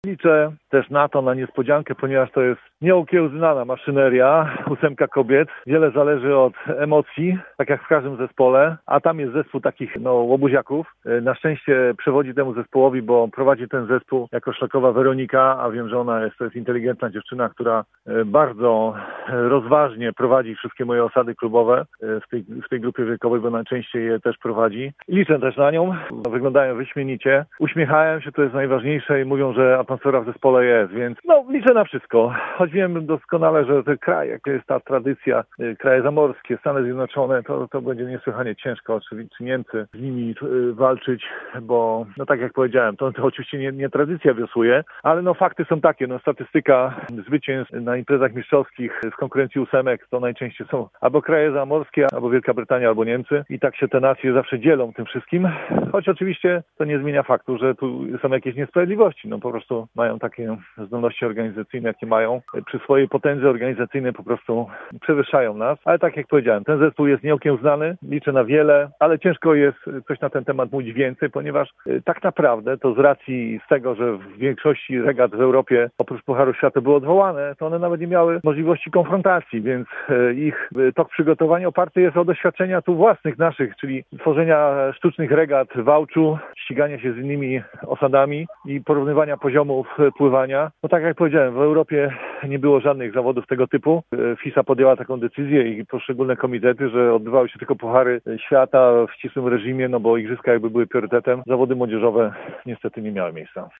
Liczę też na to, na niespodziankę, ponieważ to jest nieokiełznana maszyneria, 8 kobiet. Wiele zależy od emocji, tak jak w każdym zespole, a tam jest zespół takich łobuziaków. Na szczęście przewodzi temu zespołowi, bo prowadzi ten zespół jako szlakowa Weronika, a wiem, że ona to jest inteligentna dziewczyna, która bardzo rozważnie prowadzi wszystkie moje osady klubowe w tej grupie wiekowej, bo najczęściej je też prowadzi. Liczę też na nią. Wyglądają wyśmienicie. Uśmiechają się, to jest najważniejsze i mówią, że atmosfera w zespole jest, więc liczę na wszystko. Choć wiem doskonale, że te kraje, jak jest ta tradycja, kraje zamorskie, Stany Zjednoczone, to będzie niesłychanie ciężko, czy Niemcy z nimi walczyć, bo tak jak powiedziałem, to oczywiście nie tradycja wiosłuje, ale fakty są takie, statystyka zwycięstw na imprezach mistrzowskich w konkurencji 8 to najczęściej są albo kraje zamorskie, albo Wielka Brytania, albo Niemcy i tak się te nacje zawsze dzielą tym wszystkim, choć oczywiście to nie zmienia faktu, że tu są jakieś niesprawiedliwości, po prostu mają takie zdolności organizacyjne, jakie mają. Przy swojej potędze organizacyjnej po prostu przewyższają nas, ale tak jak powiedziałem, ten zespół jest nieokiełznany, liczę na wiele, ale ciężko jest coś na ten temat mówić więcej, ponieważ tak naprawdę to z racji z tego, że w większości regat w Europie oprócz Pucharu Świata były odwołane, to one nawet nie miały możliwości konfrontacji, więc ich tok przygotowania oparty jest o doświadczenia tu własnych naszych, czyli tworzenia sztucznych regat w Wałczu, ścigania się z innymi osadami i porównywania poziomów pływania. Tak jak powiedziałem, w Europie nie było żadnych zawodów tego typu. FISA podjęła taką decyzję i poszczególne komitety, że odbywały się tylko Puchary Świata w ścisłym reżimie, bo igrzyska jakby były priorytetem. Zawody młodzieżowe niestety nie miały miejsca.